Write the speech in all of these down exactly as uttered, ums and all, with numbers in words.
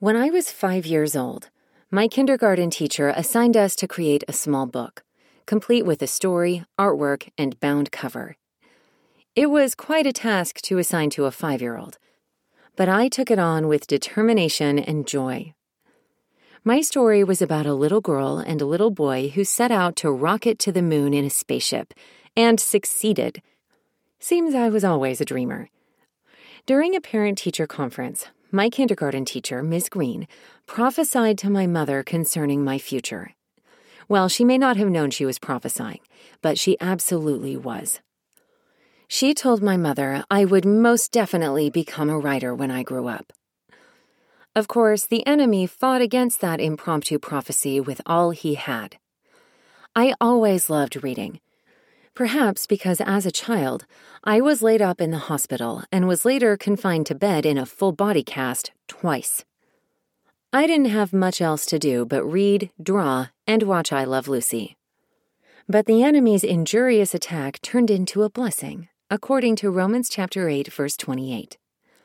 When I was five years old, my kindergarten teacher assigned us to create a small book, complete with a story, artwork, and bound cover. It was quite a task to assign to a five-year-old, but I took it on with determination and joy. My story was about a little girl and a little boy who set out to rocket to the moon in a spaceship, and succeeded. Seems I was always a dreamer. During a parent-teacher conference, my kindergarten teacher, Miz Green, prophesied to my mother concerning my future. Well, she may not have known she was prophesying, but she absolutely was. She told my mother I would most definitely become a writer when I grew up. Of course, the enemy fought against that impromptu prophecy with all he had. I always loved reading. Perhaps because as a child, I was laid up in the hospital and was later confined to bed in a full-body cast twice. I didn't have much else to do but read, draw, and watch I Love Lucy. But the enemy's injurious attack turned into a blessing, according to Romans chapter eight, verse twenty-eight.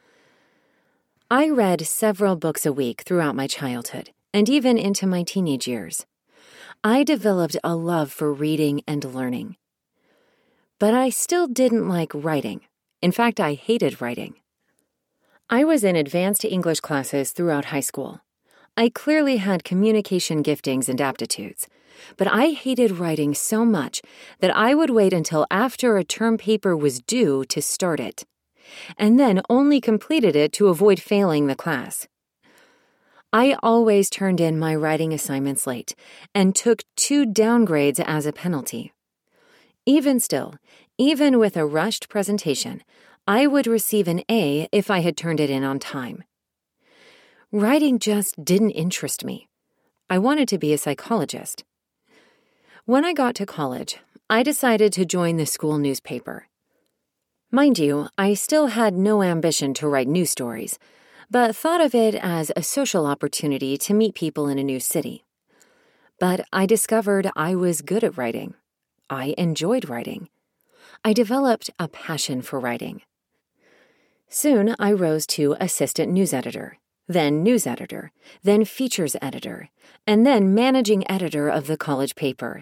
I read several books a week throughout my childhood, and even into my teenage years. I developed a love for reading and learning. But I still didn't like writing. In fact, I hated writing. I was in advanced English classes throughout high school. I clearly had communication giftings and aptitudes, but I hated writing so much that I would wait until after a term paper was due to start it, and then only completed it to avoid failing the class. I always turned in my writing assignments late and took two downgrades as a penalty. Even still, even with a rushed presentation, I would receive an A if I had turned it in on time. Writing just didn't interest me. I wanted to be a psychologist. When I got to college, I decided to join the school newspaper. Mind you, I still had no ambition to write news stories, but thought of it as a social opportunity to meet people in a new city. But I discovered I was good at writing. I enjoyed writing. I developed a passion for writing. Soon I rose to assistant news editor, then news editor, then features editor, and then managing editor of the college paper.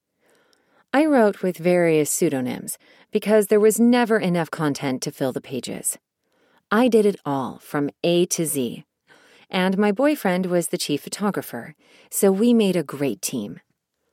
I wrote with various pseudonyms because there was never enough content to fill the pages. I did it all from A to Z, and my boyfriend was the chief photographer, so we made a great team.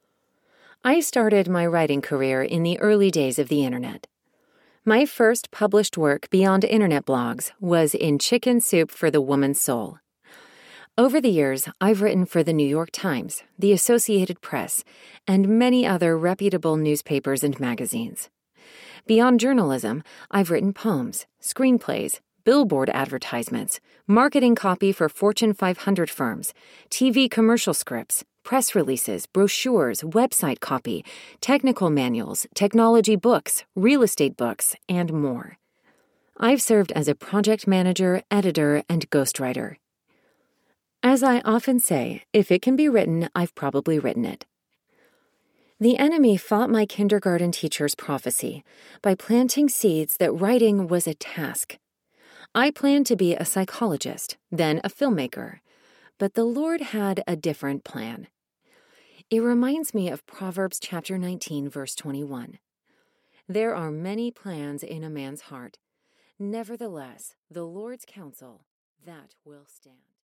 I started my writing career in the early days of the internet. My first published work beyond internet blogs was in Chicken Soup for the Woman's Soul. Over the years, I've written for the New York Times, the Associated Press, and many other reputable newspapers and magazines. Beyond journalism, I've written poems, screenplays, billboard advertisements, marketing copy for Fortune five hundred firms, T V commercial scripts, press releases, brochures, website copy, technical manuals, technology books, real estate books, and more. I've served as a project manager, editor, and ghostwriter. As I often say, if it can be written, I've probably written it. The enemy fought my kindergarten teacher's prophecy by planting seeds that writing was a task. I planned to be a psychologist, then a filmmaker, but the Lord had a different plan. It reminds me of Proverbs chapter nineteen, verse twenty-one. There are many plans in a man's heart. Nevertheless, the Lord's counsel, that will stand.